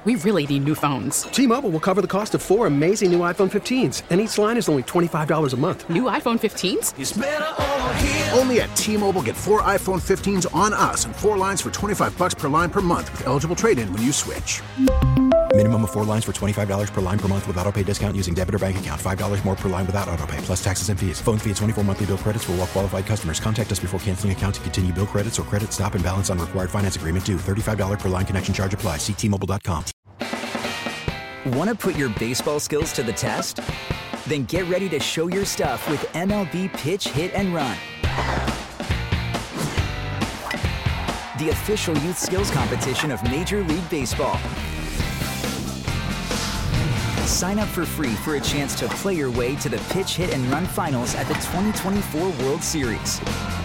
We really need new phones. T-Mobile will cover the cost of 4 amazing new iPhone 15s, and each line is only $25 a month. New iPhone 15s? It's better over here. Only at T-Mobile, get 4 iPhone 15s on us and 4 lines for $25 per line per month with eligible trade-in when you switch. Minimum of 4 lines for $25 per line per month with autopay discount using debit or bank account. $5 more per line without autopay, plus taxes and fees. Phone fee at 24 monthly bill credits for well-qualified customers. Contact us before canceling account to continue bill credits or credit stop and balance on required finance agreement due. $35 per line connection charge applies. See T-Mobile.com. Want to put your baseball skills to the test? Then get ready to show your stuff with MLB Pitch, Hit, and Run. The official youth skills competition of Major League Baseball. Sign up for free for a chance to play your way to the Pitch, Hit, and Run finals at the 2024 World Series.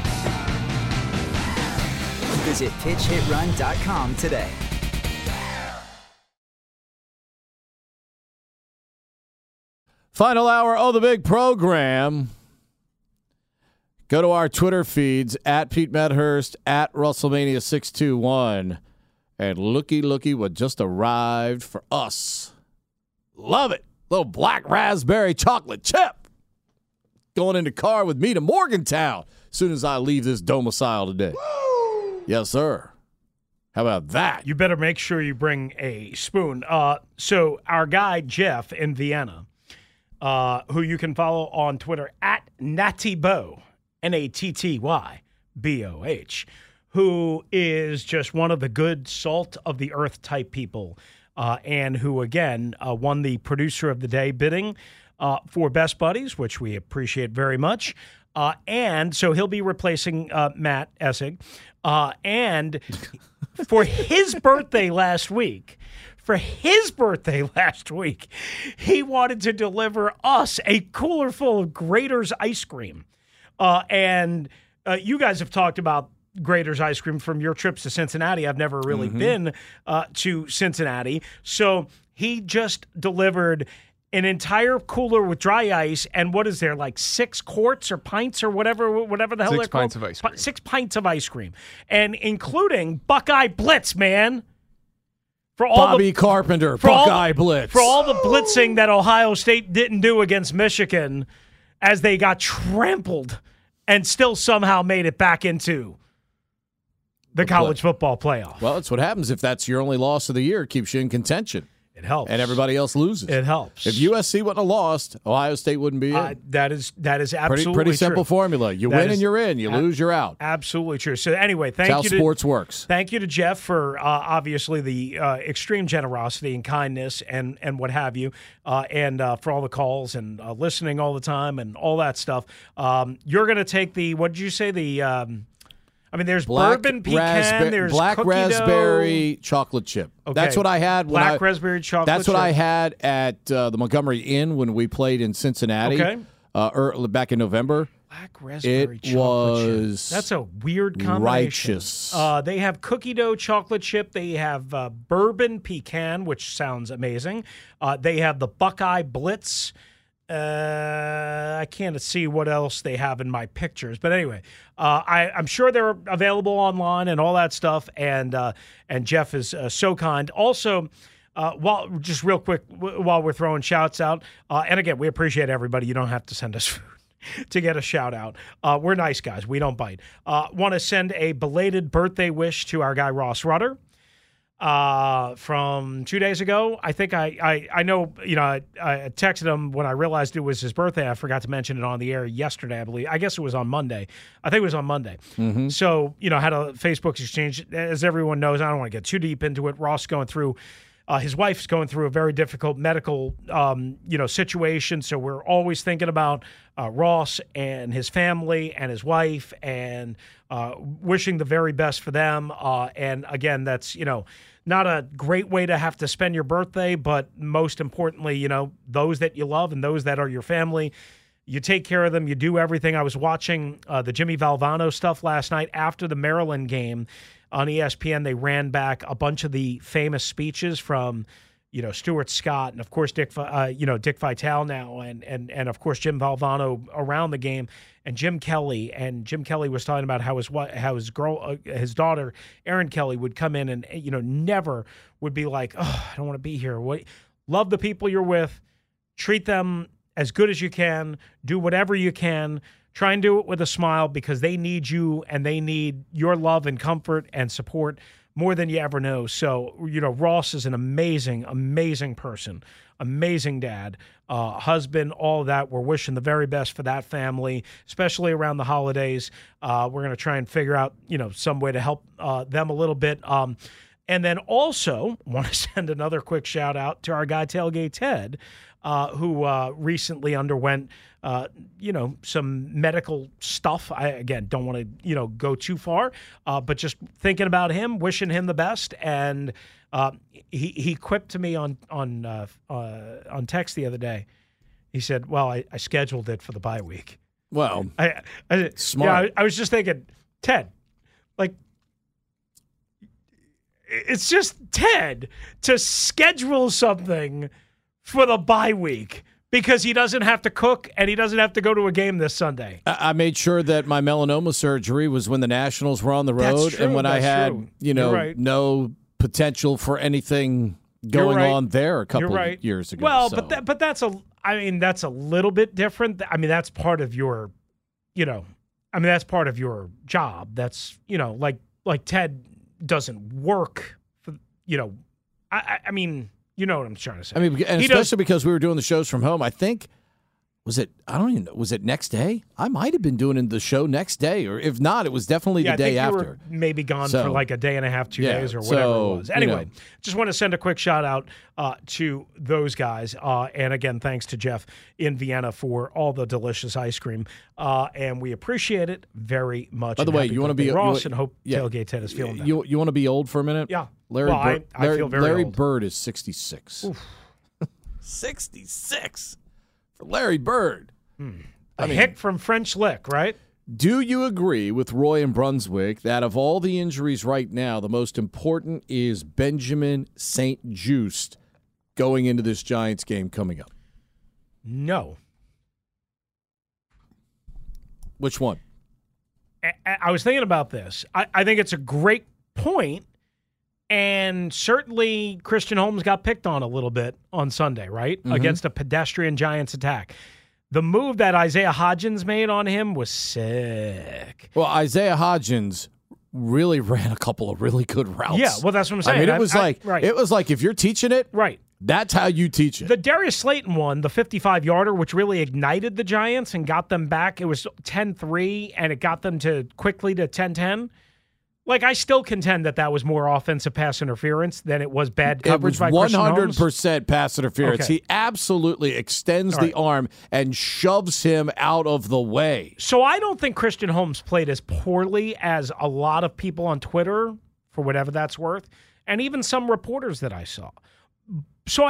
Visit pitchhitrun.com today. Final hour of the big program. Go to our Twitter feeds, at Pete Medhurst, at WrestleMania621. And looky what just arrived for us. Love it. Little black raspberry chocolate chip. Going in the car with me to Morgantown as soon as I leave this domicile today. Woo! Yes, sir. How about that? You better make sure you bring a spoon. So our guy, Jeff, in Vienna, who you can follow on Twitter, at Nattyboh, Nattyboh, who is just one of the good salt of the earth type people, and who, again, won the Producer of the Day bidding for Best Buddies, which we appreciate very much. And so he'll be replacing Matt Essig. And for his birthday last week, he wanted to deliver us a cooler full of Graeter's ice cream. And you guys have talked about Graeter's ice cream from your trips to Cincinnati. I've never really been to Cincinnati. So he just delivered an entire cooler with dry ice, and what is there, like 6 quarts or pints or whatever the hell they're called? 6 pints of ice cream. 6 pints of ice cream. And including Buckeye Blitz, man. For all Bobby Carpenter, Buckeye Blitz. For all the blitzing that Ohio State didn't do against Michigan as they got trampled and still somehow made it back into the college football playoff. Well, that's what happens if that's your only loss of the year. It keeps you in contention. It helps. And everybody else loses. It helps. If USC wouldn't have lost, Ohio State wouldn't be in. That is absolutely pretty simple true. formula. You win and you're in. You lose, you're out. Absolutely true. So anyway, That's how sports works. Thank you to Jeff for obviously the extreme generosity and kindness and what have you, and for all the calls and listening all the time and all that stuff. You're going to take the, what did you say, the there's bourbon pecan, there's black cookie raspberry dough. chocolate chip. Okay. That's what I had. Black raspberry chocolate That's what chip. I had at the Montgomery Inn when we played in Cincinnati. Okay. Back in November. Black raspberry chocolate chip. That's a weird combination. Righteous. They have cookie dough chocolate chip. They have bourbon pecan, which sounds amazing. They have the Buckeye Blitz. I can't see what else they have in my pictures, but anyway, I'm sure they're available online and all that stuff. And Jeff is so kind. Also, just real quick, while we're throwing shouts out, and again, we appreciate everybody. You don't have to send us food to get a shout out. We're nice guys. We don't bite. Want to send a belated birthday wish to our guy Ross Rudder. From 2 days ago. I think I know, I texted him when I realized it was his birthday. I forgot to mention it on the air yesterday, I believe. I guess it was on Monday. I think it was on Monday. Mm-hmm. So, had a Facebook exchange. As everyone knows, I don't want to get too deep into it. Ross going through, his wife's going through a very difficult medical, situation. So we're always thinking about Ross and his family and his wife and wishing the very best for them. And again, that's, not a great way to have to spend your birthday, but most importantly, those that you love and those that are your family, you take care of them. You do everything. I was watching the Jimmy Valvano stuff last night after the Maryland game on ESPN. They ran back a bunch of the famous speeches from Stuart Scott, and of course Dick Vitale now, and of course Jim Valvano around the game, and Jim Kelly. And Jim Kelly was talking about how his daughter Erin Kelly would come in and never would be like, oh, I don't want to be here. Love the people you're with, treat them as good as you can, do whatever you can. Try and do it with a smile because they need you and they need your love and comfort and support more than you ever know. So, Ross is an amazing, amazing person, amazing dad, husband, all of that. We're wishing the very best for that family, especially around the holidays. We're going to try and figure out, some way to help them a little bit. And then also want to send another quick shout out to our guy, Tailgate Ted, who recently underwent some medical stuff. I, again, don't want to, go too far, but just thinking about him, wishing him the best. And he quipped to me on text the other day. He said, well, I scheduled it for the bye week. Well, smart. Yeah, I was just thinking, Ted, it's just Ted to schedule something for the bye week because he doesn't have to cook and he doesn't have to go to a game this Sunday. I made sure that my melanoma surgery was when the Nationals were on the road and when I had, no potential for anything going on there a couple of years ago. Well, so. but that's a little bit different. I mean, that's part of your, that's part of your job. That's, like Ted doesn't work for, I mean, you know what I'm trying to say. I mean, and especially because we were doing the shows from home. I think, was it next day? I might have been doing the show next day, or if not, it was definitely the day after. You were maybe gone for like a day and a half, 2 days, or whatever it was. Anyway, just want to send a quick shout out to those guys. And again, thanks to Jeff in Vienna for all the delicious ice cream. And we appreciate it very much. By the way, you want to be Ross and hope Tailgate Ted is feeling better. You want to be old for a minute? Yeah. I feel very Larry old. Bird is 66. 66 for Larry Bird. Hick from French Lick, right? Do you agree with Roy in Brunswick that of all the injuries right now, the most important is Benjamin St. Juste going into this Giants game coming up? No. Which one? I was thinking about this. I think it's a great point. And certainly Christian Holmes got picked on a little bit on Sunday, right? Mm-hmm. Against a pedestrian Giants attack. The move that Isaiah Hodgins made on him was sick. Well, Isaiah Hodgins really ran a couple of really good routes. Yeah, well, that's what I'm saying. I mean, it was like if you're teaching it, right. That's how you teach it. The Darius Slayton one, the 55-yarder, which really ignited the Giants and got them back. It was 10-3, and it got them quickly to 10-10. Like, I still contend that was more offensive pass interference than it was bad coverage by Christian Holmes. 100% pass interference. Okay. He absolutely extends the arm and shoves him out of the way. So I don't think Christian Holmes played as poorly as a lot of people on Twitter, for whatever that's worth, and even some reporters that I saw. So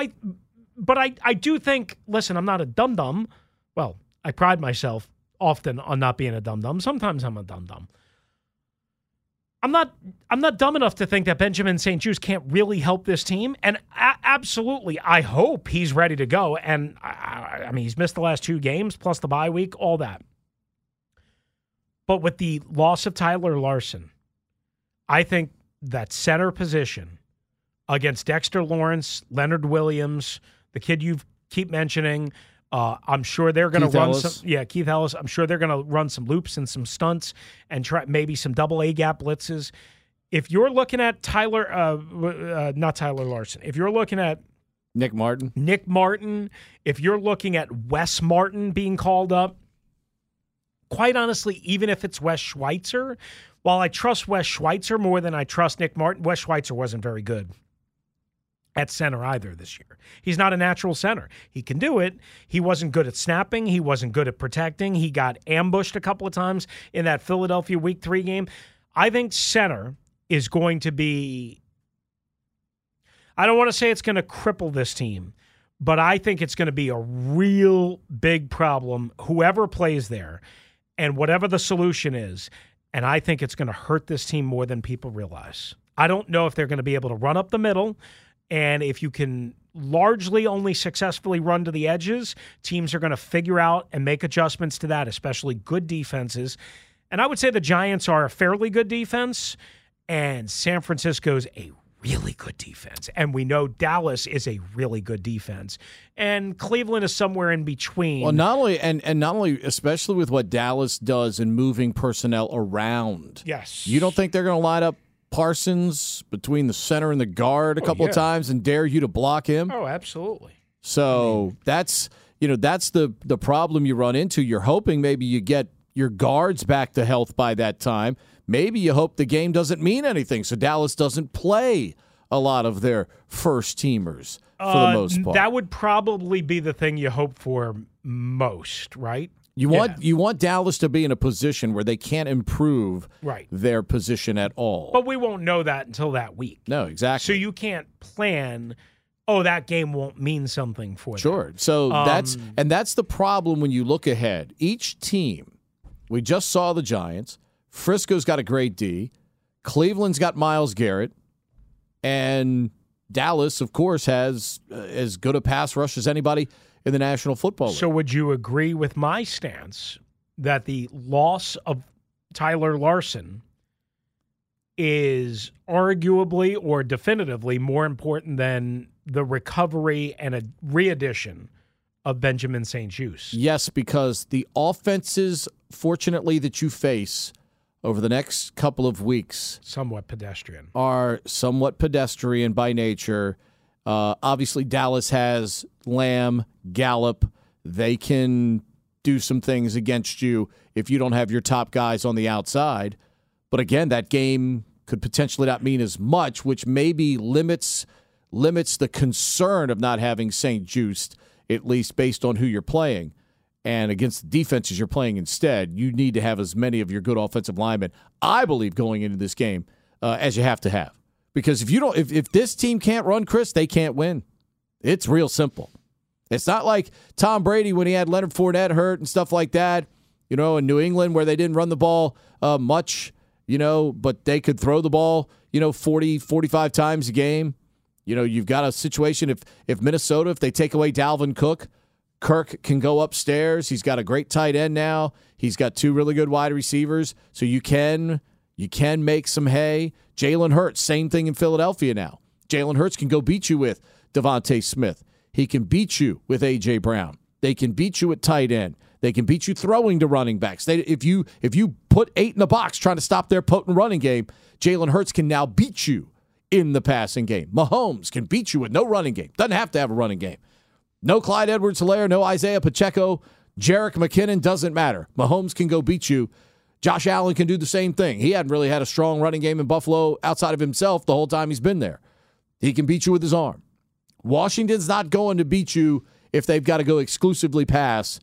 I do think, listen, I'm not a dum-dum. Well, I pride myself often on not being a dum-dum. Sometimes I'm a dum-dum. I'm not dumb enough to think that Benjamin St. Juste can't really help this team. And absolutely, I hope he's ready to go. And, I mean, he's missed the last 2 games, plus the bye week, all that. But with the loss of Tyler Larson, I think that center position against Dexter Lawrence, Leonard Williams, the kid you keep mentioning, I'm sure they're going to run some. Yeah, Keith Ellis. I'm sure they're going to run some loops and some stunts and try maybe some double A gap blitzes. If you're looking at not Tyler Larson, if you're looking at Nick Martin, if you're looking at Wes Martin being called up, quite honestly, even if it's Wes Schweitzer, while I trust Wes Schweitzer more than I trust Nick Martin, Wes Schweitzer wasn't very good at center either this year. He's not a natural center. He can do it. He wasn't good at snapping. He wasn't good at protecting. He got ambushed a couple of times in that Philadelphia Week 3 game. I think center is going to be, I don't want to say it's going to cripple this team, but I think it's going to be a real big problem, whoever plays there, and whatever the solution is. And I think it's going to hurt this team more than people realize. I don't know if they're going to be able to run up the middle. And if you can largely only successfully run to the edges, teams are going to figure out and make adjustments to that, especially good defenses. And I would say the Giants are a fairly good defense, and San Francisco's a really good defense. And we know Dallas is a really good defense. And Cleveland is somewhere in between. Well, not only, especially with what Dallas does in moving personnel around. Yes. You don't think they're going to line up Parsons between the center and the guard a couple of times and dare you to block him? Oh, absolutely. So that's the problem you run into. You're hoping maybe you get your guards back to health by that time. Maybe you hope the game doesn't mean anything, so Dallas doesn't play a lot of their first-teamers for the most part. That would probably be the thing you hope for most, right? You want Dallas to be in a position where they can't improve their position at all. But we won't know that until that week. No, exactly. So you can't plan, that game won't mean something for them. Sure. So that's the problem when you look ahead. Each team, we just saw the Giants. Frisco's got a great D. Cleveland's got Myles Garrett. And Dallas, of course, has as good a pass rush as anybody in the National Football League. So would you agree with my stance that the loss of Tyler Larsen is arguably or definitively more important than the recovery and a re-addition of Benjamin St-Juste? Yes, because the offenses, fortunately, that you face over the next couple of weeks are somewhat pedestrian by nature. Obviously, Dallas has Lamb, Gallup. They can do some things against you if you don't have your top guys on the outside. But again, that game could potentially not mean as much, which maybe limits the concern of not having St-Juste, at least based on who you're playing. And against the defenses you're playing instead, you need to have as many of your good offensive linemen, I believe, going into this game as you have to have. Because if this team can't run, Chris, they can't win. It's real simple. It's not like Tom Brady when he had Leonard Fournette hurt and stuff like that, in New England where they didn't run the ball much, but they could throw the ball, 40, 45 times a game. You've got a situation if Minnesota, if they take away Dalvin Cook, Kirk can go upstairs. He's got a great tight end now. He's got two really good wide receivers, so you can make some hay. Jalen Hurts, same thing in Philadelphia now. Jalen Hurts can go beat you with Devontae Smith. He can beat you with A.J. Brown. They can beat you at tight end. They can beat you throwing to running backs. If you put 8 in the box trying to stop their potent running game, Jalen Hurts can now beat you in the passing game. Mahomes can beat you with no running game. Doesn't have to have a running game. No Clyde Edwards-Helaire, no Isaiah Pacheco, Jerick McKinnon, doesn't matter. Mahomes can go beat you. Josh Allen can do the same thing. He hadn't really had a strong running game in Buffalo outside of himself the whole time he's been there. He can beat you with his arm. Washington's not going to beat you if they've got to go exclusively pass,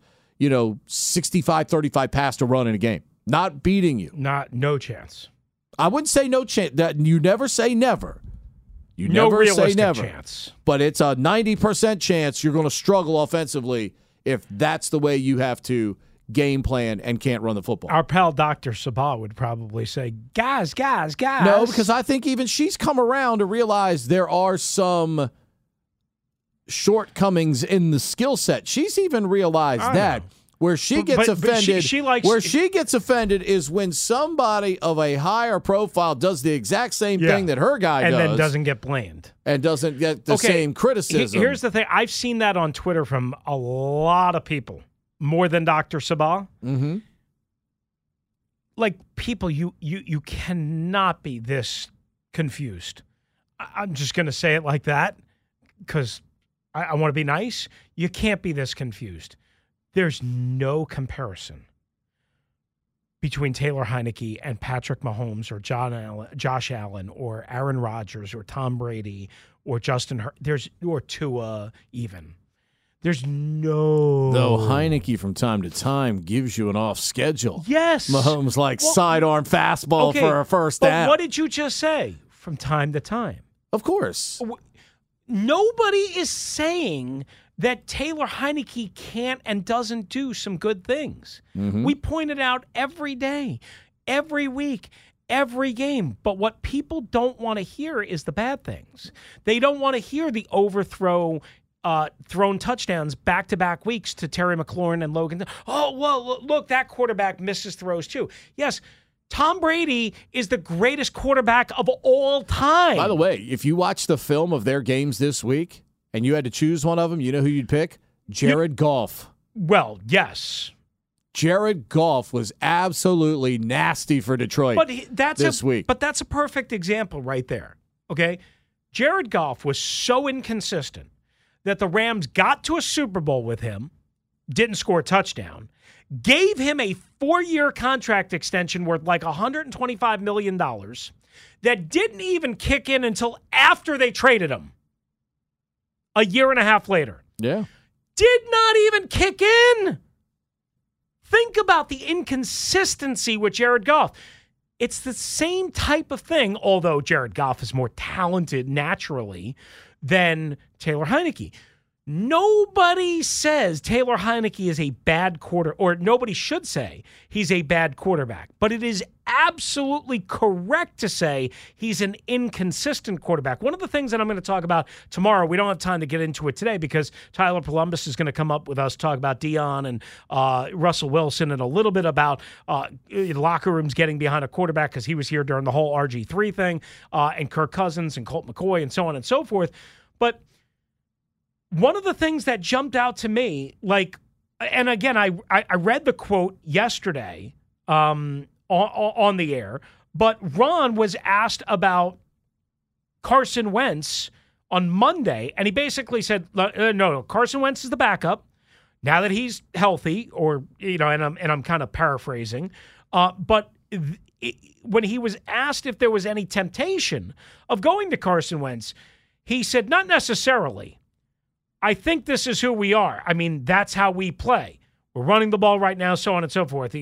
65-35 pass to run in a game. Not beating you. No chance. I wouldn't say no chance. You never say never. You no never say never. Chance. But it's a 90% chance you're going to struggle offensively if that's the way you have to game plan and can't run the football. Our pal Dr. Sabah would probably say, guys. No, because I think even she's come around to realize there are some shortcomings in the skill set. She's even realized that. Where she gets offended, she gets offended is when somebody of a higher profile does the exact same thing that her guy does, and then doesn't get blamed and doesn't get the same criticism. Here's the thing: I've seen that on Twitter from a lot of people, more than Dr. Sabah. Mm-hmm. Like people, you cannot be this confused. I'm just going to say it like that because I want to be nice. You can't be this confused. There's no comparison between Taylor Heineke and Patrick Mahomes or Josh Allen or Aaron Rodgers or Tom Brady or Justin or Tua even. There's no... Though Heineke from time to time gives you an off schedule. Yes. Mahomes sidearm fastball for a first down. But what did you just say? From time to time. Of course. Nobody is saying that Taylor Heineke can't and doesn't do some good things. Mm-hmm. We point it out every day, every week. every game. But what people don't want to hear is the bad things. They don't want to hear the overthrow, thrown touchdowns back-to-back weeks to Terry McLaurin and Logan. Oh, well, look, that quarterback misses throws too. Yes, Tom Brady is the greatest quarterback of all time. By the way, if you watch the film of their games this week and you had to choose one of them, you know who you'd pick? Jared Goff. Well, yes. Jared Goff was absolutely nasty for Detroit this week. But that's a perfect example right there, okay? Jared Goff was so inconsistent that the Rams got to a Super Bowl with him, didn't score a touchdown, gave him a 4-year contract extension worth like $125 million that didn't even kick in until after they traded him a year and a half later. Yeah. Did not even kick in. Think about the inconsistency with Jared Goff. It's the same type of thing, although Jared Goff is more talented naturally than Taylor Heineke. Nobody says Taylor Heineke is a bad or nobody should say he's a bad quarterback. But it is absolutely correct to say he's an inconsistent quarterback. One of the things that I'm going to talk about tomorrow, we don't have time to get into it today because Tyler Columbus is going to come up with us, talk about Dion and Russell Wilson and a little bit about locker rooms getting behind a quarterback because he was here during the whole RG3 thing and Kirk Cousins and Colt McCoy and so on and so forth. But one of the things that jumped out to me, and again, I read the quote yesterday on the air, but Ron was asked about Carson Wentz on Monday, and he basically said, no, Carson Wentz is the backup now that he's healthy, and I'm kind of paraphrasing, but when he was asked if there was any temptation of going to Carson Wentz, he said, not necessarily. I think this is who we are. I mean, that's how we play. We're running the ball right now, so on and so forth.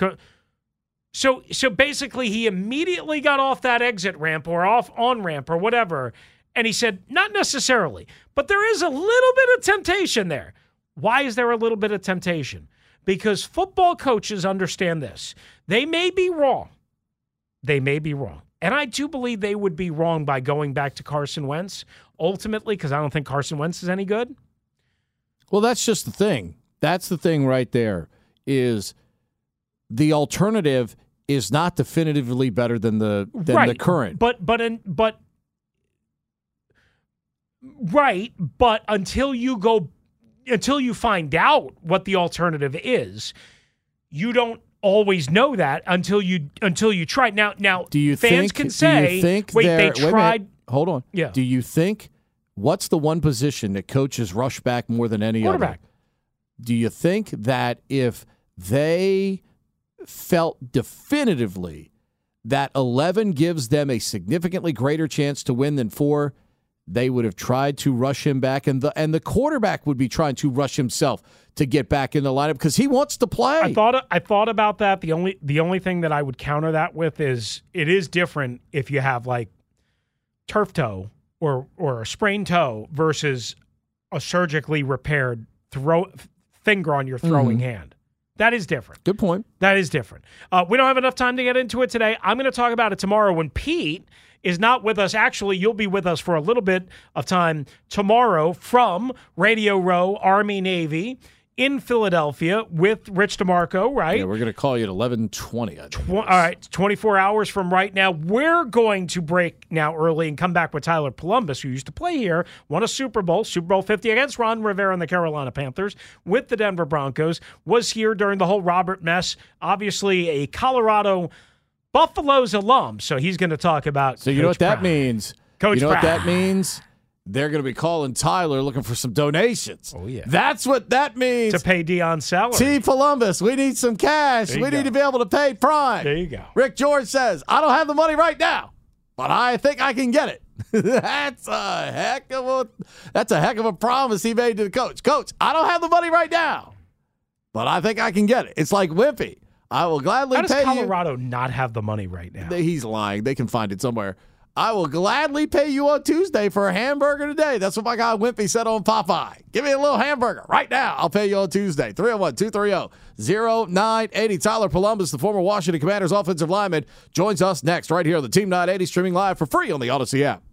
So basically, he immediately got off that exit ramp or off on-ramp or whatever, and he said, not necessarily, but there is a little bit of temptation there. Why is there a little bit of temptation? Because football coaches understand this. They may be wrong. They may be wrong. And I do believe they would be wrong by going back to Carson Wentz, ultimately, because I don't think Carson Wentz is any good. Well, that's just the thing. That's the thing right there, is the alternative is not definitively better than the current. But until you find out what the alternative is, you don't always know that until you try. Now, do you fans think, can say, they tried. Hold on. Yeah. Do you think, what's the one position that coaches rush back more than any quarterback? Other? Do you think that if they felt definitively that 11 gives them a significantly greater chance to win than 4, they would have tried to rush him back, and the quarterback would be trying to rush himself to get back in the lineup because he wants to play. I thought about that. The only thing that I would counter that with is it is different if you have like turf toe or a sprained toe versus a surgically repaired finger on your throwing hand. That is different. Good point. That is different. We don't have enough time to get into it today. I'm going to talk about it tomorrow when Pete is not with us. Actually, you'll be with us for a little bit of time tomorrow from Radio Row, Army, Navy in Philadelphia with Rich DeMarco, right? Yeah, we're going to call you at 11:20. All right, 24 hours from right now. We're going to break now early and come back with Tyler Columbus, who used to play here, won a Super Bowl 50 against Ron Rivera and the Carolina Panthers with the Denver Broncos, was here during the whole Robert mess, obviously a Colorado Buffaloes alum, so he's going to talk about So you Coach know what that Brown. means? Coach You know Brown. what that means? They're going to be calling Tyler looking for some donations. Oh, yeah. That's what that means. To pay Dion's salary. T. Columbus, we need some cash. There you We need go. to be able to pay Prime. There you go. Rick George says, I don't have the money right now, but I think I can get it. That's a heck of a promise he made to the coach. Coach, I don't have the money right now, but I think I can get it. It's like Wimpy. I will gladly How does pay Colorado not have the money right now? He's lying. They can find it somewhere. I will gladly pay you on Tuesday for a hamburger today. That's what my guy Wimpy said on Popeye. Give me a little hamburger right now. I'll pay you on Tuesday. 301-230-0980. Tyler Columbus, the former Washington Commanders offensive lineman, joins us next right here on the Team 980, streaming live for free on the Odyssey app.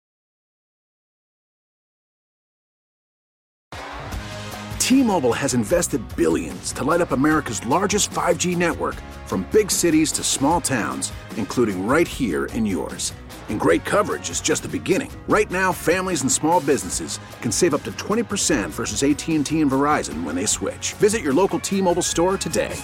T-Mobile has invested billions to light up America's largest 5G network, from big cities to small towns, including right here in yours. And great coverage is just the beginning. Right now, families and small businesses can save up to 20% versus AT&T and Verizon when they switch. Visit your local T-Mobile store today.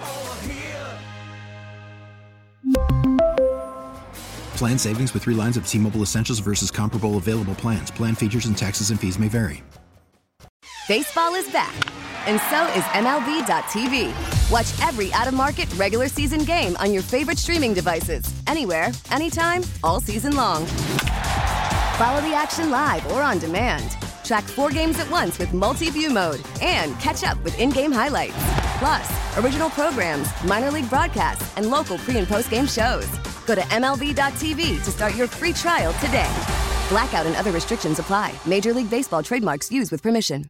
Plan savings with 3 lines of T-Mobile Essentials versus comparable available plans. Plan features and taxes and fees may vary. Baseball is back, and so is MLB.tv. Watch every out-of-market regular season game on your favorite streaming devices, anywhere, anytime, all season long. Follow the action live or on demand. Track 4 games at once with multi-view mode and catch up with in-game highlights. Plus, original programs, minor league broadcasts, and local pre- and post-game shows. Go to MLB.tv to start your free trial today. Blackout and other restrictions apply. Major League Baseball trademarks used with permission.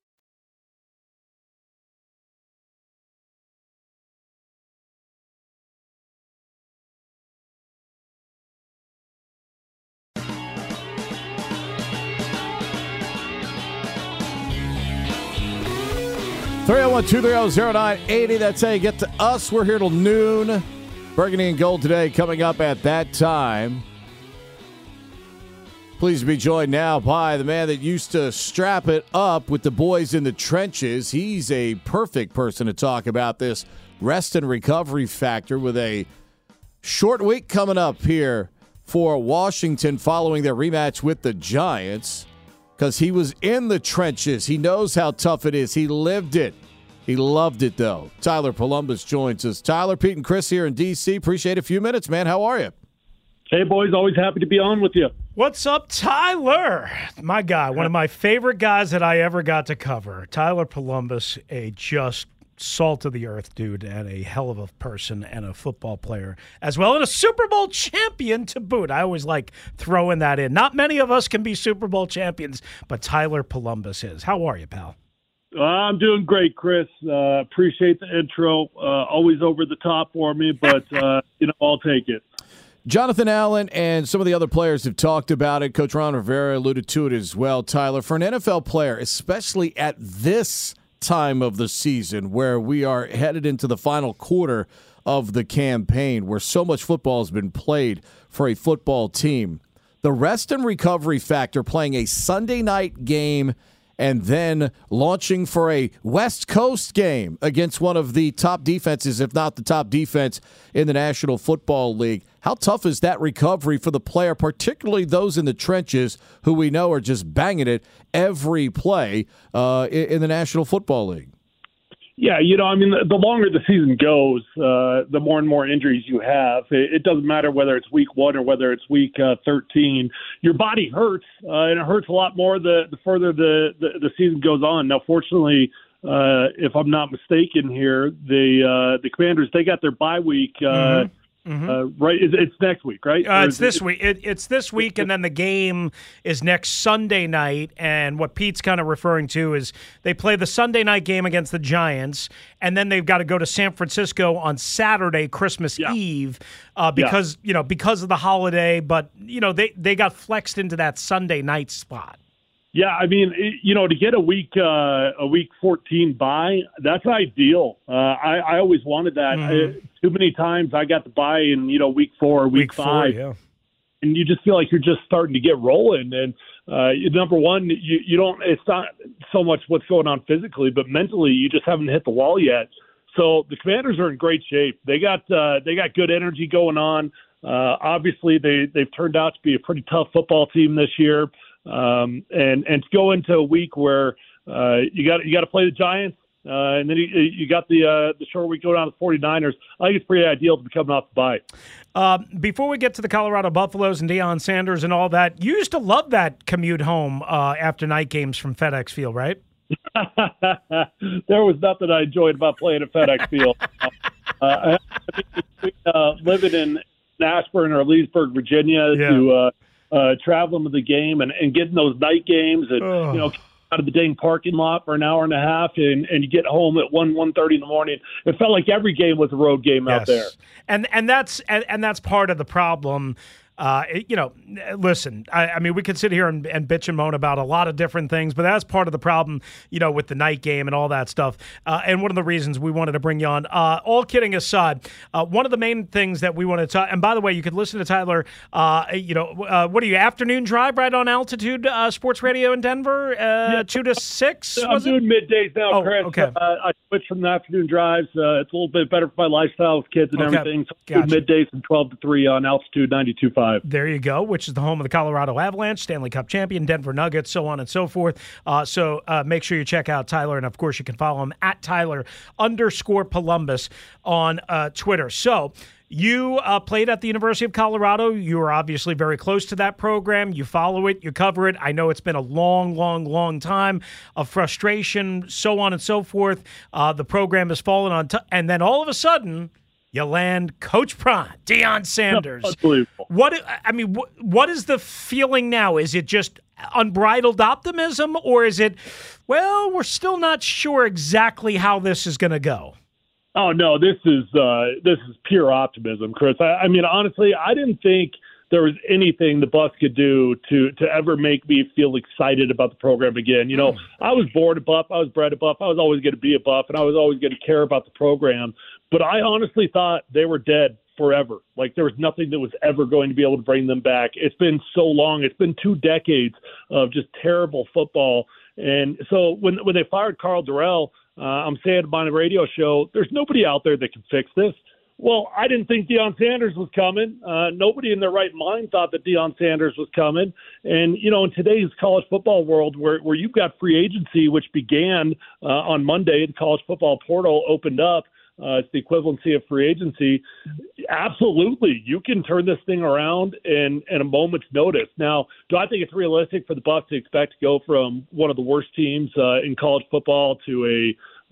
Three zero 230-0980. That's how you get to us. We're here till noon. Burgundy and Gold today coming up at that time. Pleased to be joined now by the man that used to strap it up with the boys in the trenches. He's a perfect person to talk about this rest and recovery factor with a short week coming up here for Washington following their rematch with the Giants, because he was in the trenches. He knows how tough it is. He lived it. He loved it, though. Tyler Columbus joins us. Tyler, Pete, and Chris here in D.C. Appreciate a few minutes, man. How are you? Hey, boys. Always happy to be on with you. What's up, Tyler? My guy, one of my favorite guys that I ever got to cover. Tyler Columbus, a just salt of the earth dude and a hell of a person and a football player as well, and a Super Bowl champion to boot. I always like throwing that in. Not many of us can be Super Bowl champions, but Tyler Columbus is. How are you, pal? I'm doing great, Chris. Appreciate the intro. Always over the top for me, but I'll take it. Jonathan Allen and some of the other players have talked about it. Coach Ron Rivera alluded to it as well. Tyler, for an NFL player, especially at this time of the season where we are headed into the final quarter of the campaign, where so much football has been played for a football team, the rest and recovery factor, playing a Sunday night game and then launching for a West Coast game against one of the top defenses, if not the top defense in the National Football League. How tough is that recovery for the player, particularly those in the trenches who we know are just banging it every play in the National Football League? Yeah, the longer the season goes, the more and more injuries you have. It doesn't matter whether it's week 1 or whether it's week 13. Your body hurts, and it hurts a lot more the further the season goes on. Now, fortunately, if I'm not mistaken here, the Commanders, they got their bye week right? It's next week, right? It's this week. It's this week, and then the game is next Sunday night. And what Pete's kind of referring to is they play the Sunday night game against the Giants, and then they've got to go to San Francisco on Saturday, Christmas Eve, because of the holiday. But they got flexed into that Sunday night spot. Yeah, to get a week 14 bye, that's ideal. I always wanted that. Too many times I got the bye in week 4 or week 5, and you just feel like you're just starting to get rolling. And number one, you don't. It's not so much what's going on physically, but mentally, you just haven't hit the wall yet. So the Commanders are in great shape. They got good energy going on. Obviously, they've turned out to be a pretty tough football team this year. And to go into a week where you got to play the Giants, and then you got the short week going down to the 49ers. I think it's pretty ideal to be coming off the bye. Before we get to the Colorado Buffaloes and Deion Sanders and all that, you used to love that commute home after night games from FedEx Field, right? There was nothing I enjoyed about playing at FedEx Field. Living in Ashburn or Leesburg, Virginia, to traveling to the game and getting those night games and out of the dang parking lot for an hour and a half, and you get home at 1:30 in the morning. It felt like every game was a road game out there. And that's part of the problem. Listen, I mean, we could sit here and bitch and moan about a lot of different things, but that's part of the problem, with the night game and all that stuff. And one of the reasons we wanted to bring you on. All kidding aside, one of the main things that we want to talk, and by the way, you could listen to Tyler, what are you, afternoon drive right on Altitude Sports Radio in Denver, 2 to 6? I'm doing middays now, Chris. Okay. I switched from the afternoon drives. It's a little bit better for my lifestyle with kids and everything. So gotcha. Middays from 12 to 3 on Altitude 92.5. There you go, which is the home of the Colorado Avalanche, Stanley Cup champion, Denver Nuggets, so on and so forth. So make sure you check out Tyler, and of course you can follow him at Tyler_Columbus on Twitter. So you played at the University of Colorado. You are obviously very close to that program. You follow it, you cover it. I know it's been a long, long, long time of frustration, so on and so forth. The program has fallen on and then all of a sudden, you land Coach Prime, Deion Sanders. Unbelievable. What is the feeling now? Is it just unbridled optimism, or is it, well, we're still not sure exactly how this is going to go? Oh no, this is pure optimism, Chris. I mean, honestly, I didn't think there was anything the Bucs could do to ever make me feel excited about the program again. I was born a Buff, I was bred a Buff, I was always going to be a Buff, and I was always going to care about the program. But I honestly thought they were dead forever. Like there was nothing that was ever going to be able to bring them back. It's been so long. It's been 2 decades of just terrible football. And so when they fired Karl Dorrell, I'm saying on my radio show, there's nobody out there that can fix this. Well, I didn't think Deion Sanders was coming. Nobody in their right mind thought that Deion Sanders was coming. And, in today's college football world where you've got free agency, which began on Monday, the college football portal opened up. It's the equivalency of free agency. Absolutely. You can turn this thing around in a moment's notice. Now, do I think it's realistic for the Bucs to expect to go from one of the worst teams in college football to a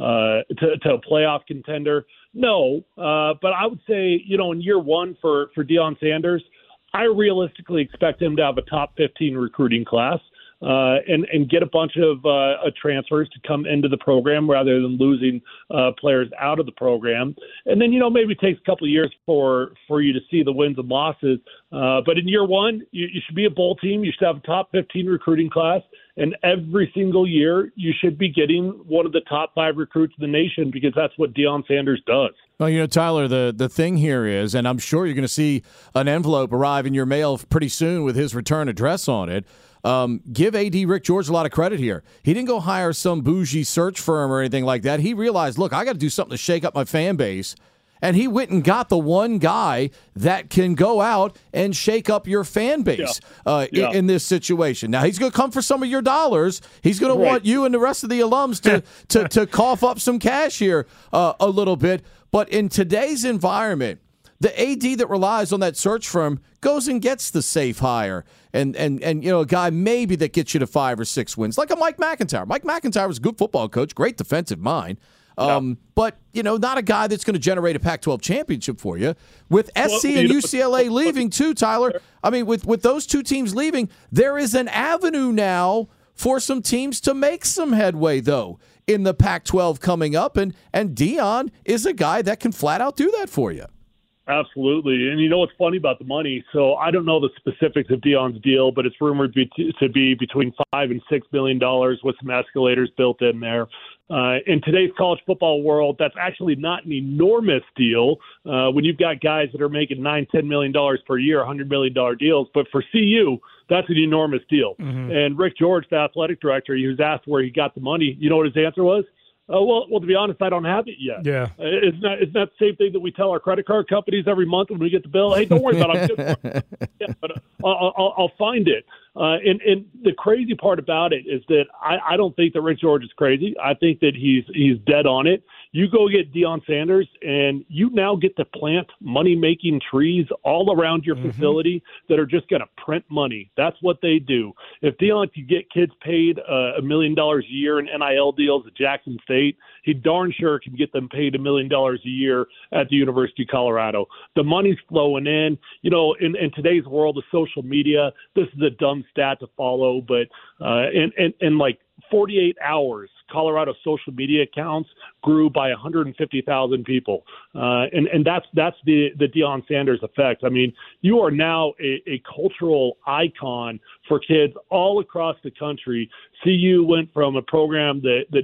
playoff contender? No. But I would say, in year one for Deion Sanders, I realistically expect him to have a top 15 recruiting class. And get a bunch of transfers to come into the program rather than losing players out of the program. And then, maybe it takes a couple of years for you to see the wins and losses. But in year one, you should be a bowl team. You should have a top 15 recruiting class. And every single year, you should be getting one of the top 5 recruits in the nation because that's what Deion Sanders does. Well, Tyler, the thing here is, and I'm sure you're going to see an envelope arrive in your mail pretty soon with his return address on it. Give AD Rick George a lot of credit here. He didn't go hire some bougie search firm or anything like that. He realized, look, I got to do something to shake up my fan base. And he went and got the one guy that can go out and shake up your fan base in this situation. Now, he's going to come for some of your dollars. He's going to want you and the rest of the alums to cough up some cash here a little bit. But in today's environment, the AD that relies on that search firm goes and gets the safe hire and a guy maybe that gets you to 5 or 6 wins, like a Mike McIntyre. Mike McIntyre was a good football coach, great defensive mind. But, not a guy that's going to generate a Pac-12 championship for you. With SC and UCLA leaving too, Tyler, I mean, with those 2 teams leaving, there is an avenue now for some teams to make some headway, though, in the Pac-12 coming up. And Deion is a guy that can flat out do that for you. Absolutely. And what's funny about the money? So I don't know the specifics of Deion's deal, but it's rumored to be between $5 and $6 million with some escalators built in there. In today's college football world, that's actually not an enormous deal when you've got guys that are making $9-10 million per year, $100 million deals. But for CU, that's an enormous deal. Mm-hmm. And Rick George, the athletic director, he was asked where he got the money. You know what his answer was? Well, to be honest, I don't have it yet. Yeah. Isn't that the same thing that we tell our credit card companies every month when we get the bill? Hey, don't worry about it. I'm good for it. Yeah, but I'll find it. And the crazy part about it is that I don't think that Rick George is crazy. I think that he's dead on it. You go get Deion Sanders, and you now get to plant money-making trees all around your facility that are just going to print money. That's what they do. If Deion could get kids paid $1 million a year in NIL deals at Jackson State, he darn sure can get them paid $1 million a year at the University of Colorado. The money's flowing in. You know, in today's world of social media, this is a dumb stat to follow, but in like 48 hours, Colorado social media accounts grew by 150,000 people. And that's the Deion Sanders effect. I mean, you are now a cultural icon for kids all across the country. CU went from a program that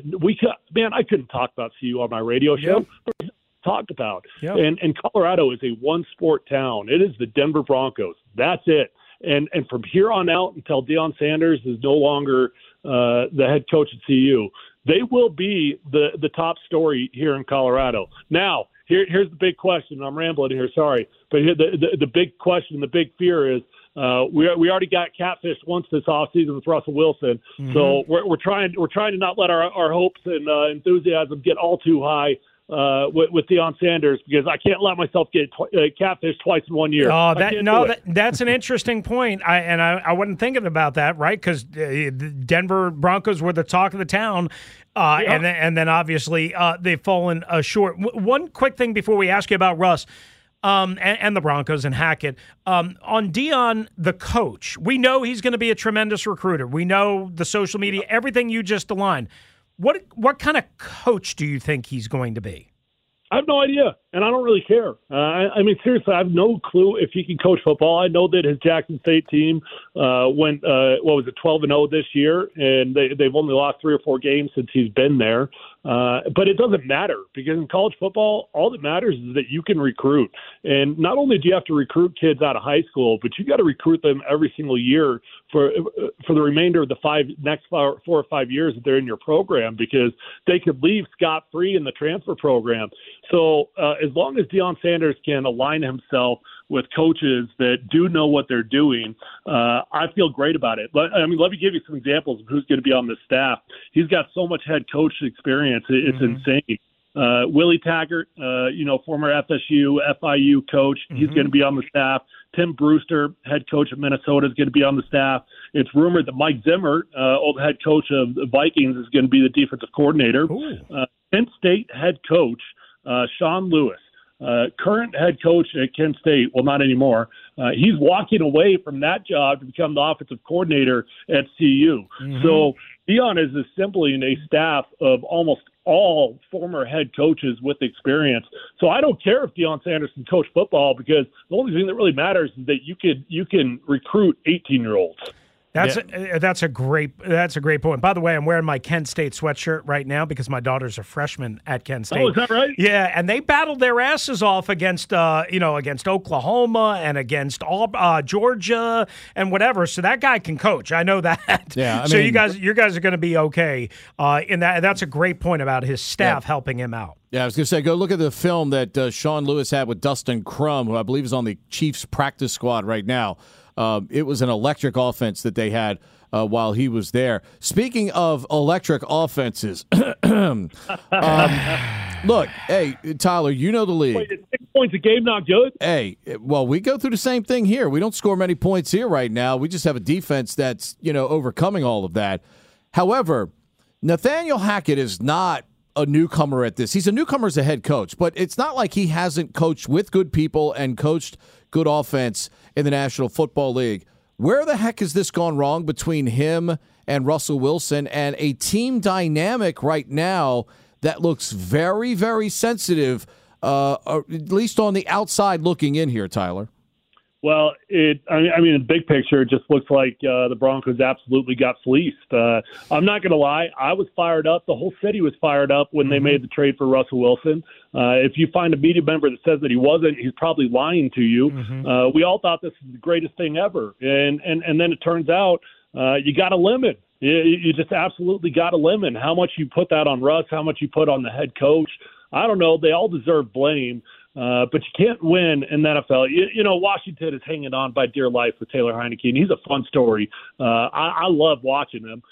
I couldn't talk about CU on my radio show. Yep. Talked about. Yep. And Colorado is a one-sport town. It is the Denver Broncos. That's it. And from here on out until Deion Sanders is no longer the head coach at CU, they will be the top story here in Colorado. Now, here's the big question. I'm rambling here, sorry. But here, the big question, the big fear is we already got catfished once this offseason with Russell Wilson. Mm-hmm. So we're trying to not let our hopes and enthusiasm get all too high with Deion Sanders, because I can't let myself get catfished twice in 1 year. Oh, that's an interesting point. I wasn't thinking about that, right? Because the Denver Broncos were the talk of the town, and then obviously they've fallen short. One quick thing before we ask you about Russ and the Broncos and Hackett. On Deion, the coach, we know he's going to be a tremendous recruiter. We know the social media, everything you just aligned. What kind of coach do you think he's going to be? I have no idea, and I don't really care. I mean, seriously, I have no clue if he can coach football. I know that his Jackson State team went, 12-0 this year, and they've only lost 3 or 4 games since he's been there. But it doesn't matter, because in college football, all that matters is that you can recruit. And not only do you have to recruit kids out of high school, but you got to recruit them every single year for the remainder of the next 4 or 5 years that they're in your program, because they could leave scot-free in the transfer program. So as long as Deion Sanders can align himself with coaches that do know what they're doing, I feel great about it. Let me give you some examples of who's going to be on this staff. He's got so much head coach experience. It's insane. Willie Taggart, former FSU, FIU coach, he's going to be on the staff. Tim Brewster, head coach of Minnesota, is going to be on the staff. It's rumored that Mike Zimmer, old head coach of the Vikings, is going to be the defensive coordinator. Kent State head coach, Sean Lewis, current head coach at Kent State, well, not anymore. He's walking away from that job to become the offensive coordinator at CU. Mm-hmm. So Deion is simply in a staff of almost all former head coaches with experience. So I don't care if Deion Sanders can coach football, because the only thing that really matters is that you can recruit 18-year-olds. That's a great point. By the way, I'm wearing my Kent State sweatshirt right now because my daughter's a freshman at Kent State. Oh, is that right? Yeah, and they battled their asses off against Oklahoma and against Georgia and whatever. So that guy can coach. I know that. Yeah. So you guys are going to be okay in that. That's a great point about his staff helping him out. Yeah, I was going to say, go look at the film that Sean Lewis had with Dustin Crum, who I believe is on the Chiefs practice squad right now. It was an electric offense that they had while he was there. Speaking of electric offenses, look, hey, Tyler, you know the league. Wait, is 6 points a game not good? Hey, well, we go through the same thing here. We don't score many points here right now. We just have a defense that's, overcoming all of that. However, Nathaniel Hackett is not a newcomer at this. He's a newcomer as a head coach, but it's not like he hasn't coached with good people and coached good offense in the National Football League. Where the heck has this gone wrong between him and Russell Wilson, and a team dynamic right now that looks very, very sensitive, at least on the outside looking in here, Tyler? Well, in the big picture, it just looks like the Broncos absolutely got fleeced. I'm not going to lie. I was fired up. The whole city was fired up when they made the trade for Russell Wilson. If you find a media member that says that he wasn't, he's probably lying to you. Mm-hmm. We all thought this was the greatest thing ever. And then it turns out you got a limit. You just absolutely got a limit. How much you put that on Russ, how much you put on the head coach. I don't know. They all deserve blame. but you can't win in the NFL. Washington is hanging on by dear life with Taylor Heineke, and he's a fun story. I love watching him.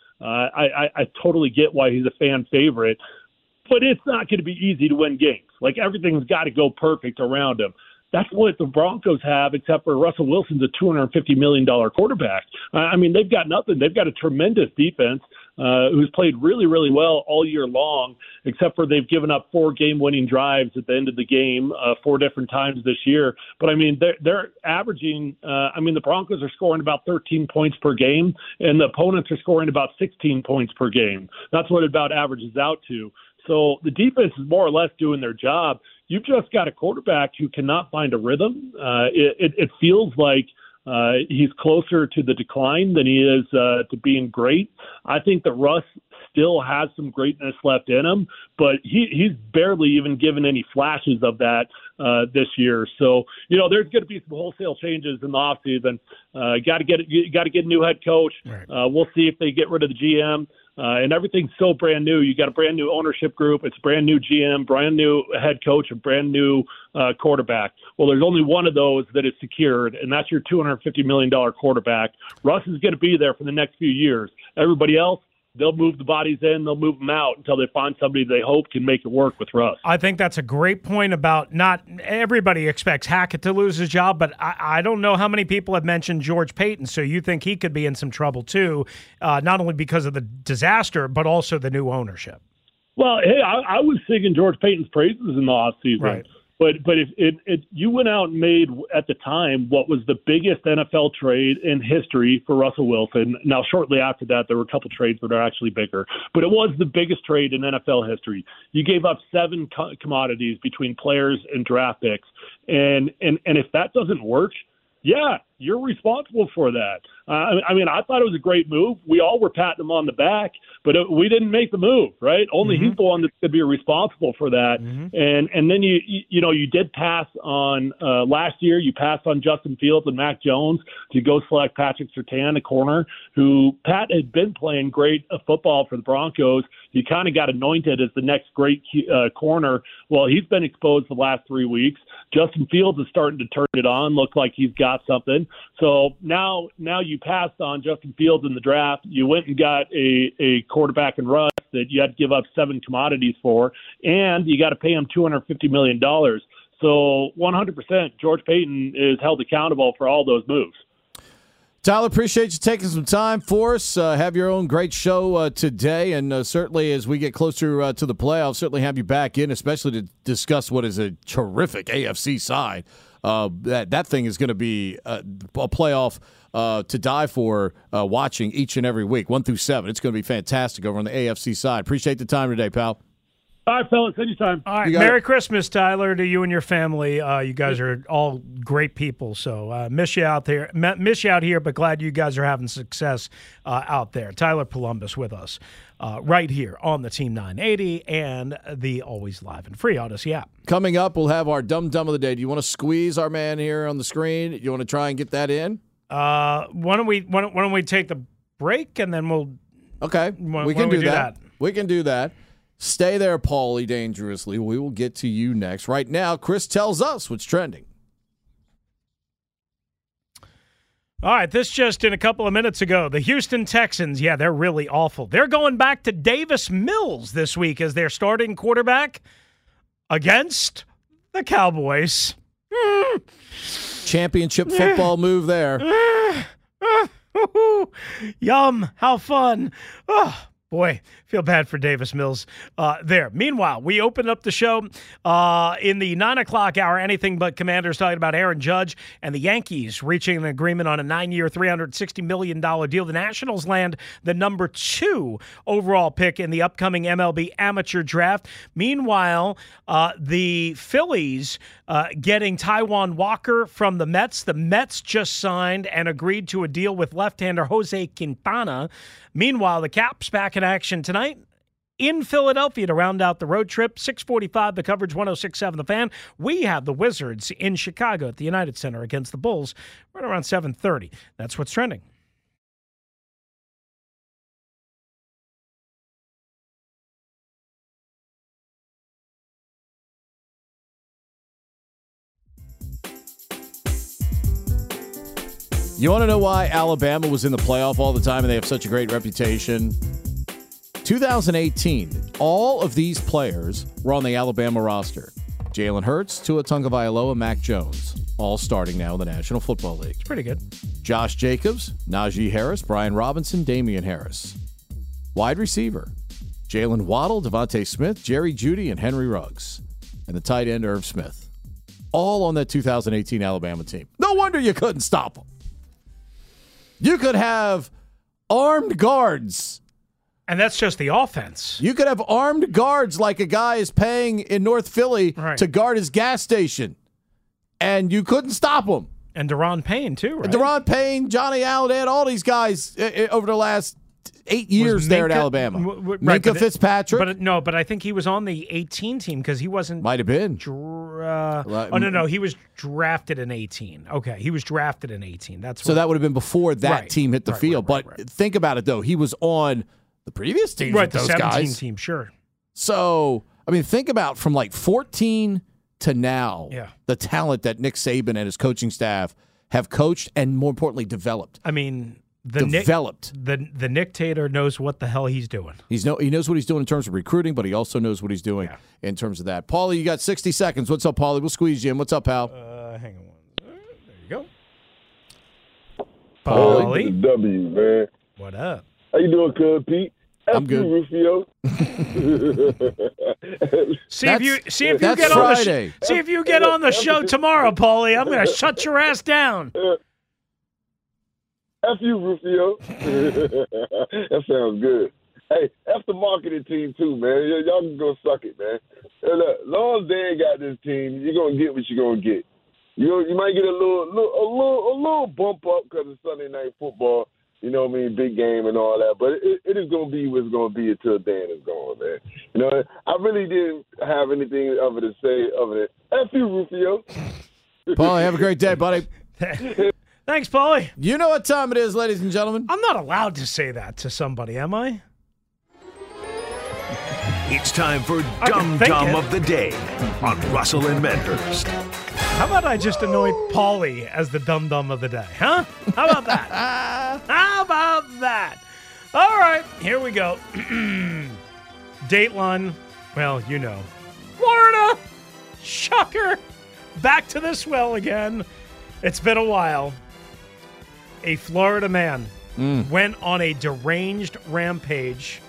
I totally get why he's a fan favorite, but it's not going to be easy to win games. Like, everything's got to go perfect around him. That's what the Broncos have, except for Russell Wilson's a $250 million quarterback. They've got nothing. They've got a tremendous defense who's played really, really well all year long, except for they've given up 4 game-winning drives at the end of the game 4 different times this year. But, they're averaging the Broncos are scoring about 13 points per game, and the opponents are scoring about 16 points per game. That's what it about averages out to. So the defense is more or less doing their job. You've just got a quarterback who cannot find a rhythm. It feels like he's closer to the decline than he is to being great. I think that Russ still has some greatness left in him, but he's barely even given any flashes of that this year. So, there's going to be some wholesale changes in the offseason. Got to get a new head coach. Right. We'll see if they get rid of the GM. And everything's so brand new. You got a brand new ownership group. It's brand new GM, brand new head coach, and brand new quarterback. Well, there's only one of those that is secured, and that's your $250 million quarterback. Russ is going to be there for the next few years. Everybody else, they'll move the bodies in, they'll move them out until they find somebody they hope can make it work with Russ. I think that's a great point about not everybody expects Hackett to lose his job, but I don't know how many people have mentioned George Payton, so you think he could be in some trouble too, not only because of the disaster, but also the new ownership. Well, hey, I was singing George Payton's praises in the offseason. Right. But if you went out and made, at the time, what was the biggest NFL trade in history for Russell Wilson. Now, shortly after that, there were a couple trades that are actually bigger. But it was the biggest trade in NFL history. You gave up 7 commodities between players and draft picks. And if that doesn't work, yeah, you're responsible for that. I thought it was a great move. We all were patting him on the back, but we didn't make the move, right? Only he's the one that's going to be responsible for that. And then you did pass on last year. You passed on Justin Fields and Mac Jones to go select Patrick Surtain, a corner who Pat had been playing great football for the Broncos. You kind of got anointed as the next great corner. Well, he's been exposed the last 3 weeks. Justin Fields is starting to turn it on, look like he's got something. So now you passed on Justin Fields in the draft. You went and got a quarterback in Russ that you had to give up 7 commodities for, and you got to pay him $250 million. So 100% George Payton is held accountable for all those moves. Tyler, appreciate you taking some time for us. Have your own great show today, and certainly as we get closer to the playoffs, certainly have you back in, especially to discuss what is a terrific AFC side. That thing is going to be a playoff to die for watching each and every week, 1 through 7. It's going to be fantastic over on the AFC side. Appreciate the time today, pal. All right, fellas, anytime. All right, Merry Christmas, Tyler, to you and your family. You guys are all great people, so miss you out there. Miss you out here, but glad you guys are having success out there. Tyler Polumbus with us right here on the Team 980 and the Always Live and Free Odyssey app. Coming up, we'll have our Dumb of the Day. Do you want to squeeze our man here on the screen? You want to try and get that in? Why don't we take the break and then we'll... Okay, we can do that. We can do that. Stay there, Paulie Dangerously. We will get to you next. Right now, Chris tells us what's trending. All right, this just in a couple of minutes ago. The Houston Texans, yeah, they're really awful. They're going back to Davis Mills this week as their starting quarterback against the Cowboys. Championship football move there. Yum, how fun. Oh. Boy, feel bad for Davis Mills there. Meanwhile, we open up the show in the 9 o'clock hour, anything but Commanders, talking about Aaron Judge and the Yankees reaching an agreement on a 9-year, $360 million deal. The Nationals land the number 2 overall pick in the upcoming MLB amateur draft. Meanwhile, the Phillies getting Taijuan Walker from the Mets. The Mets just signed and agreed to a deal with left-hander Jose Quintana. Meanwhile, the Caps back in action tonight in Philadelphia to round out the road trip. 6:45, the coverage, 106.7 The Fan. We have the Wizards in Chicago at the United Center against the Bulls right around 7:30. That's what's trending. You want to know why Alabama was in the playoff all the time and they have such a great reputation? 2018, all of these players were on the Alabama roster. Jalen Hurts, Tua Tagovailoa, Mac Jones, all starting now in the National Football League. It's pretty good. Josh Jacobs, Najee Harris, Brian Robinson, Damian Harris. Wide receiver, Jalen Waddle, Devontae Smith, Jerry Jeudy, and Henry Ruggs. And the tight end, Irv Smith. All on that 2018 Alabama team. No wonder you couldn't stop them. You could have armed guards. And that's just the offense. You could have armed guards like a guy is paying in North Philly to guard his gas station. And you couldn't stop him. And Deron Payne, too, right? Deron Payne, Johnny Allen, they had all these guys over the last 8 years there at Alabama. Minkah Fitzpatrick. But I think he was on the 18 team because he wasn't. Might have been. No. He was drafted in 18. Okay, he was drafted in 18. So that would have been before that team hit the field. But think about it, though. He was on the previous team with those guys. The 17 team, sure. So, I mean, think about from like 14 to now, the talent that Nick Saban and his coaching staff have coached and, more importantly, developed. I mean, the Nick Tater knows what the hell he's doing. He knows what he's doing in terms of recruiting, but he also knows what he's doing in terms of that. Paulie, you got 60 seconds. What's up, Paulie? We'll squeeze you in. What's up, pal? Hang on. There you go. Paulie. W, man. What up? How you doing, Cub Pete? I'm good. Rufio. See if you get on the show tomorrow, Paulie. I'm going to shut your ass down. F you, Rufio. That sounds good. Hey, F the marketing team too, man. Y'all can go suck it, man. Hey, look, as long as they ain't got this team, you're gonna get what you're gonna get. You might get a little bump up because it's Sunday Night Football. You know what I mean? Big game and all that. But it is going to be what it's going to be until Dan is gone, man. You know, I really didn't have anything other to say other than F you, Rufio. Paulie, have a great day, buddy. Thanks, Paulie. You know what time it is, ladies and gentlemen? I'm not allowed to say that to somebody, am I? It's time for Dum Dum of the Day on Russell and Medhurst. How about I just anoint Paulie as the Dum Dum of the Day, huh? How about that? How about that? All right, here we go. Dateline, well, you know. Florida, shocker, back to this well again. It's been a while. A Florida man went on a deranged rampage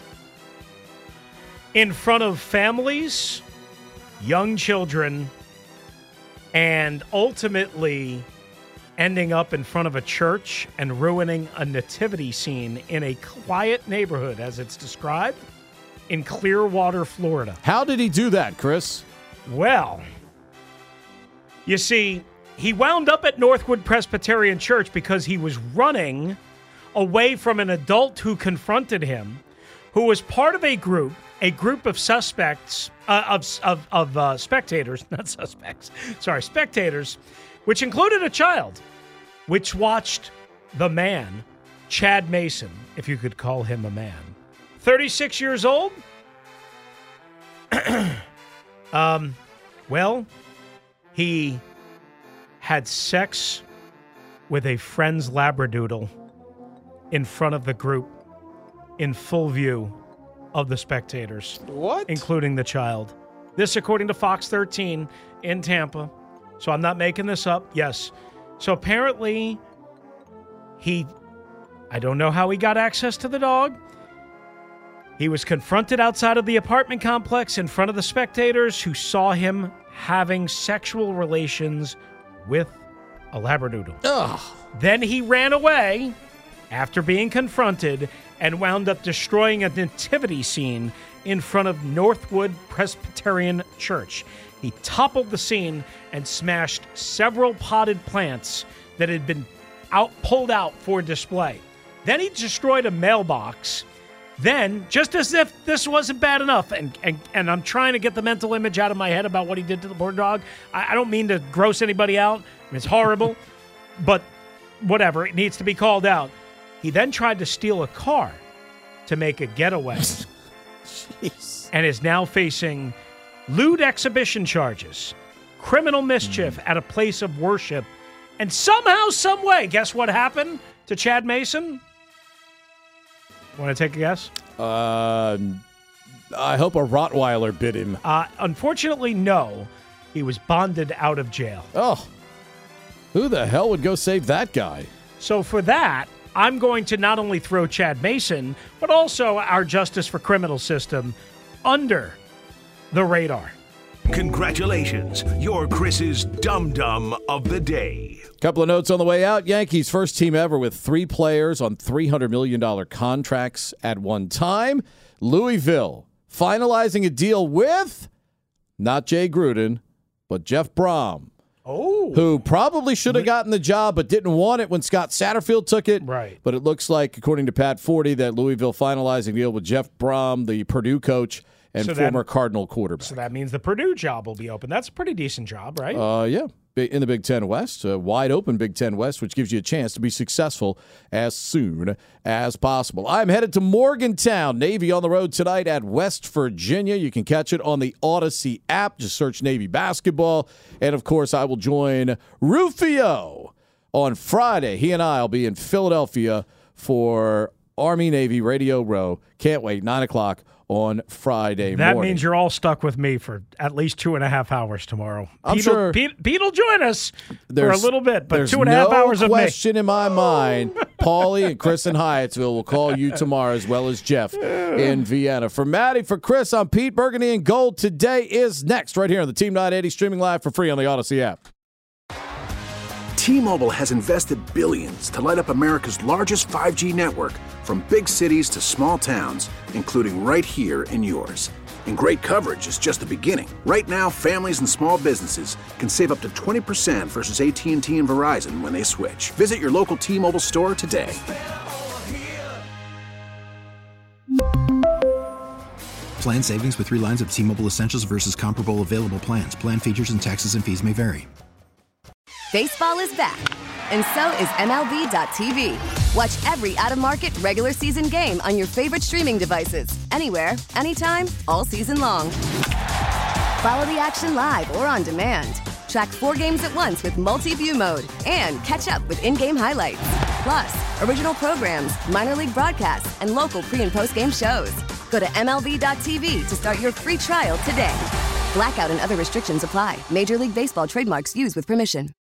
in front of families, young children, and ultimately ending up in front of a church and ruining a nativity scene in a quiet neighborhood, as it's described, in Clearwater, Florida. How did he do that, Chris? Well, you see, he wound up at Northwood Presbyterian Church because he was running away from an adult who confronted him, who was part of a group of suspects, spectators, not suspects, sorry, spectators, which included a child, which watched the man, Chad Mason, if you could call him a man, 36 years old. Well, he had sex with a friend's Labradoodle in front of the group in full view of the spectators. What? Including the child. This according to Fox 13 in Tampa. So I'm not making this up. Yes. So apparently I don't know how he got access to the dog. He was confronted outside of the apartment complex in front of the spectators who saw him having sexual relations with a Labradoodle. Ugh. Then he ran away after being confronted and wound up destroying a nativity scene in front of Northwood Presbyterian Church. He toppled the scene and smashed several potted plants that had been pulled out for display. Then he destroyed a mailbox. Then, just as if this wasn't bad enough, and I'm trying to get the mental image out of my head about what he did to the poor dog. I don't mean to gross anybody out. I mean, it's horrible. But whatever, it needs to be called out. He then tried to steal a car to make a getaway. Jeez. And is now facing lewd exhibition charges, criminal mischief at a place of worship, And somehow, some way, guess what happened to Chad Mason? Want to take a guess? I hope a Rottweiler bit him. Unfortunately, no. He was bonded out of jail. Oh, who the hell would go save that guy? So for that, I'm going to not only throw Chad Mason, but also our justice for criminal system under the radar. Congratulations, you're Chris's dum-dum of the day. Couple of notes on the way out. Yankees first team ever with 3 players on $300 million contracts at one time. Louisville finalizing a deal with not Jay Gruden, but Jeff Brom. Oh. Who probably should have gotten the job but didn't want it when Scott Satterfield took it. Right. But it looks like, according to Pat Forty, that Louisville finalizing a deal with Jeff Brom, the Purdue coach and former Cardinal quarterback. So that means the Purdue job will be open. That's a pretty decent job, right? Yeah. In the Big Ten West, a wide open Big Ten West, which gives you a chance to be successful as soon as possible. I'm headed to Morgantown. Navy on the road tonight at West Virginia. You can catch it on the Odyssey app. Just search Navy basketball. And, of course, I will join Rufio on Friday. He and I will be in Philadelphia for Army-Navy Radio Row. Can't wait, 9 o'clock on Friday morning. That means you're all stuck with me for at least 2.5 hours tomorrow. I'm sure Pete will join us for a little bit, but 2.5 hours of me. There's no question in my mind. Paulie and Chris in Hyattsville will call you tomorrow, as well as Jeff in Vienna. For Maddie, for Chris, I'm Pete. Burgundy and Gold today is next right here on the Team 980, streaming live for free on the Odyssey app. T-Mobile has invested billions to light up America's largest 5G network, from big cities to small towns, including right here in yours. And great coverage is just the beginning. Right now, families and small businesses can save up to 20% versus AT&T and Verizon when they switch. Visit your local T-Mobile store today. Plan savings with 3 lines of T-Mobile Essentials versus comparable available plans. Plan features and taxes and fees may vary. Baseball is back, and so is MLB.tv. Watch every out-of-market regular season game on your favorite streaming devices, anywhere, anytime, all season long. Follow the action live or on demand. Track 4 games at once with multi-view mode and catch up with in-game highlights. Plus, original programs, minor league broadcasts, and local pre- and post-game shows. Go to MLB.tv to start your free trial today. Blackout and other restrictions apply. Major League Baseball trademarks used with permission.